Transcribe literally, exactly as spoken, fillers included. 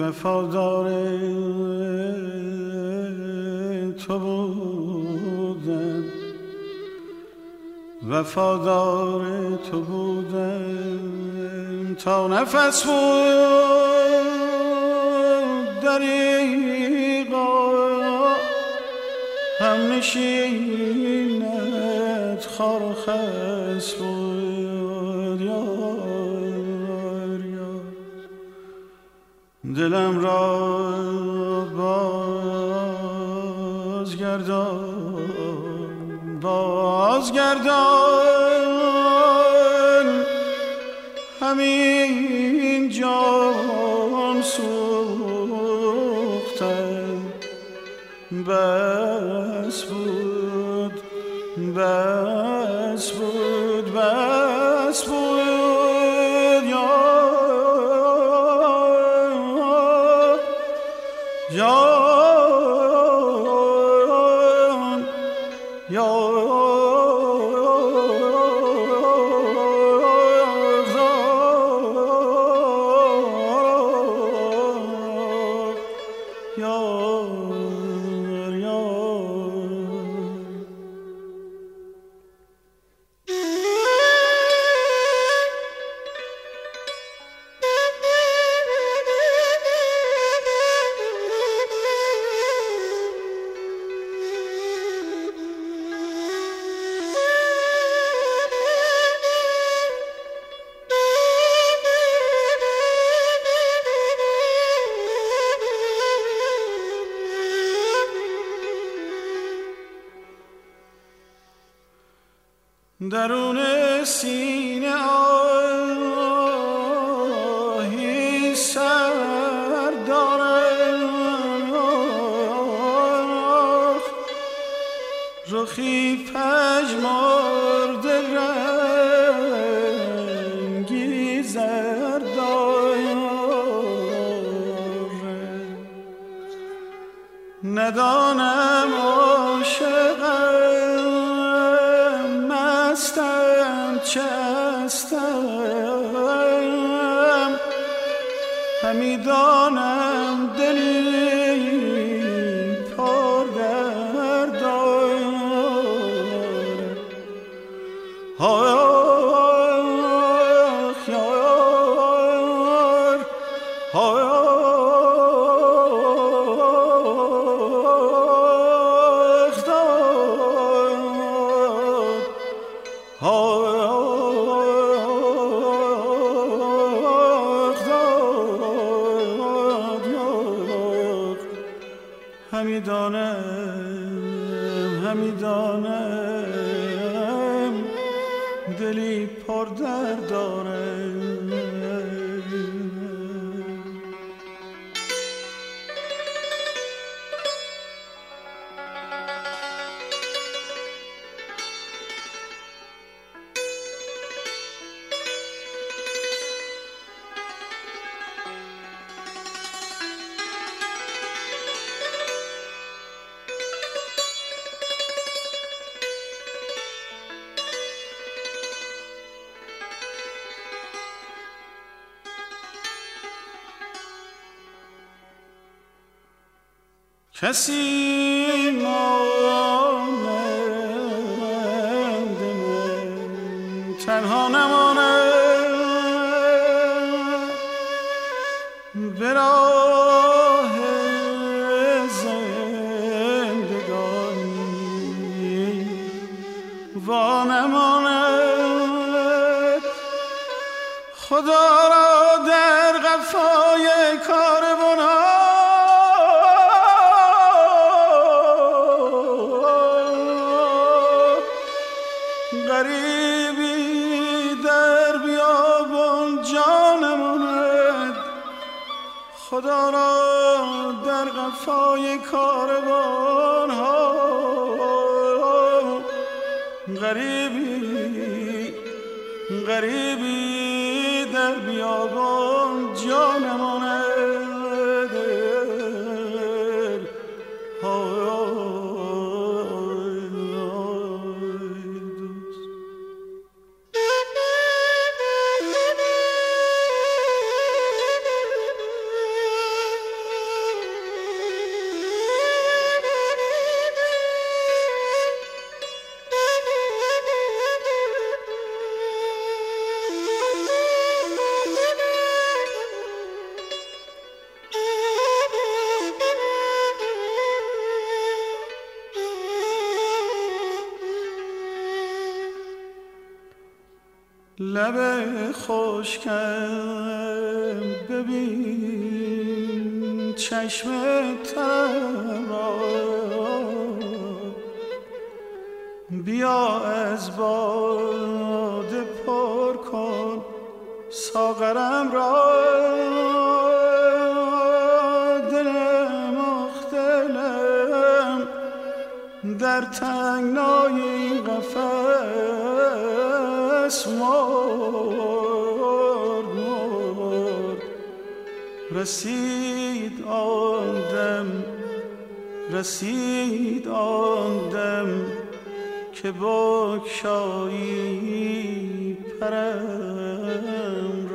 وفادار تو بودم، وفادار تو بودم تا نفس بود دریغا هم نشینت خار و خس بود. یار یار دلم را بازگردان، بازگردان همین جان سوختم، بس بود بس بود بس بود. یار یار یار درون سینه آهی سر دارم، رخی پژمرده رنگی زرد دارم، ندانم عاشقم مستم چستم، همی دانم دلی پر درد دارم. آخ یار آخ دار آخ دار. همی دانم همی دانم دلی پر درد دارم. کسی مانند من تنها نماند، به راه زندگانی وانماند. خدا را در قفای کاروان غریبی در بیابان جانماند. خدا را در قفای کاروان ها غریبی غریبی در بیابان جانماند. لب خشکم ببین چشم ترم را، بیا از باده پر کن ساغرم را. دل مختلم در تنگنای این قفس مرد مرد. رسید آن دم رسید آن دم که بگشایی پرم